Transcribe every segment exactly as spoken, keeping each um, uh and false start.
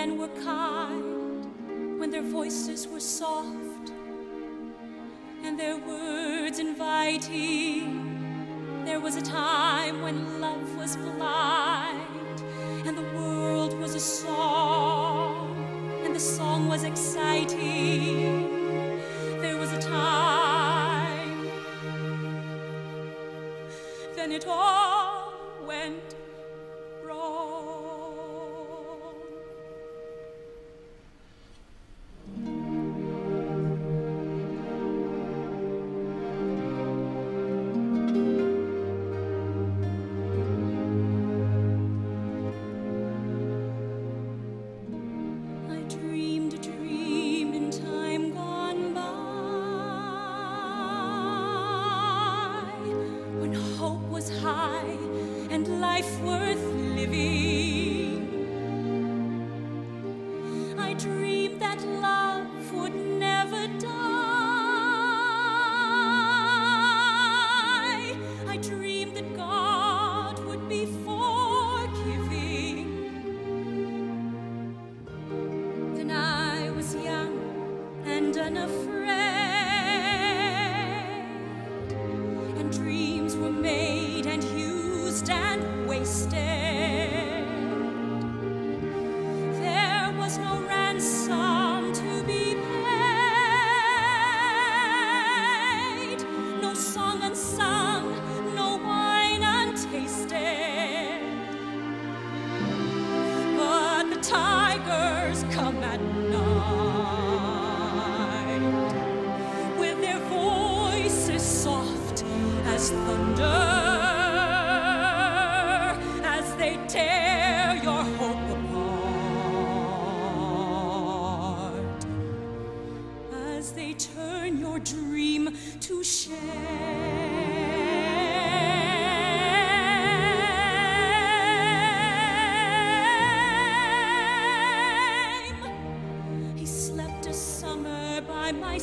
men were kind, when their voices were soft, and their words inviting. There was a time when love was blind, and the world was a song, and the song was exciting. There was a time, then it all went wrong. High and life worth living. I dreamed that love would never die. I dreamed that God would be forgiving. Then I was young and unafraid, and dreams were made and used and wasted. There was no ransom to be paid, no song unsung, no wine untasted. But the tigers come at night, with their voices soft as thunder, they tear your hope apart, as they turn your dream to shame. He slept a summer by my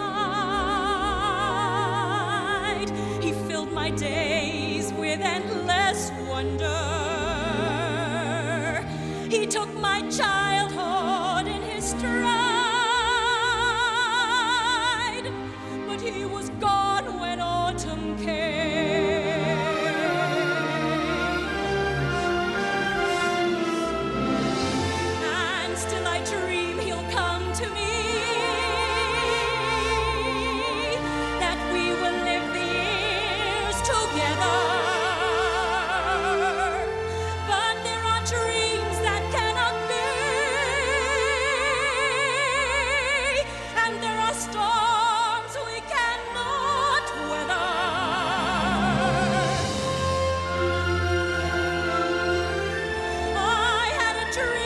side. He filled my days with endless wonder. He took my childhood in his stride, but he was gone when autumn came. And still I dream he'll come to me, that we will live the years together. But there are dreams that cannot be, and there are storms we cannot weather. I had a dream